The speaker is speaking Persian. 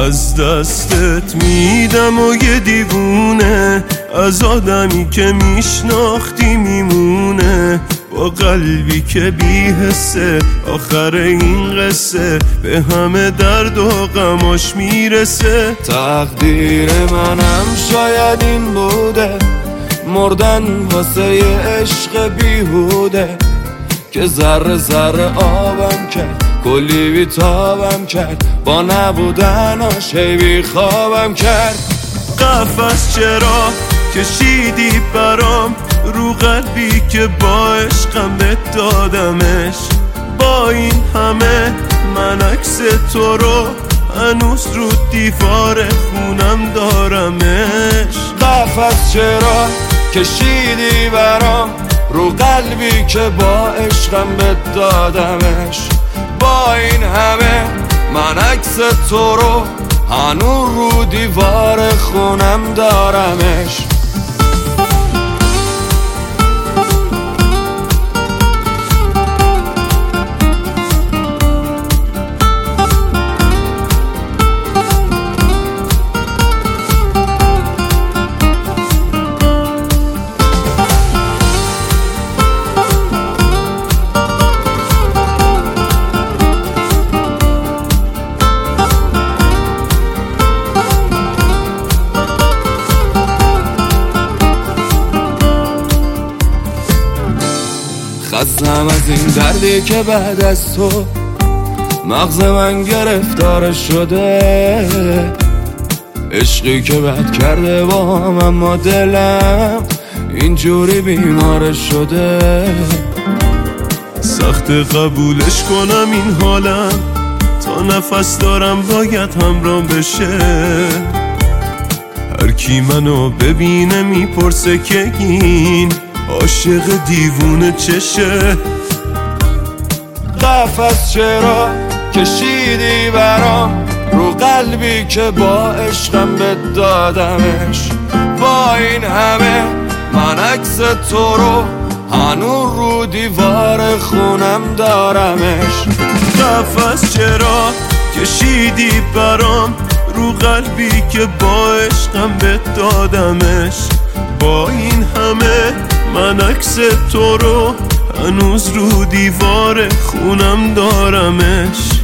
از دستت میدم و یه دیوونه از آدمی که میشناختی میمونه، با قلبی که بی حسه آخر این قصه به همه درد و غماش میرسه. تقدیر منم شاید این بوده، مردن واسه یه عشق بیهوده که ذره ذره آبم کرد، کلی بیتابم کرد، با نبودناش هی بیخوابم کرد. قفس چرا کشیدی برام رو قلبی که با عشقم بهت دادمش، با این همه من عکس تو رو هنوز رو دیوار خونم دارمش. قفس چرا کشیدی برام رو قلبی که با عشقم بهت دادمش، با این همه من عکس تو رو هنوز رو دیوار خونم دارمش. خستم از این دردی که بعد از تو مغز من گرفتار شده، عشقی که بد کرده با هم اما دلم اینجوری بیمار شده. سخت قبولش کنم این حالم، تا نفس دارم باید همرام بشه. هر کی منو ببینه میپرسه که این عاشق دیوونه چشه. قفس چرا کشیدی برام رو قلبی که با عشقم بهت دادمش، با این همه من عکس تو رو هنوز رو دیوار خونم دارمش. قفس چرا کشیدی برام رو قلبی که با عشقم بهت دادمش، با این همه من عکس تو رو هنوز رو دیوار خونم دارمش.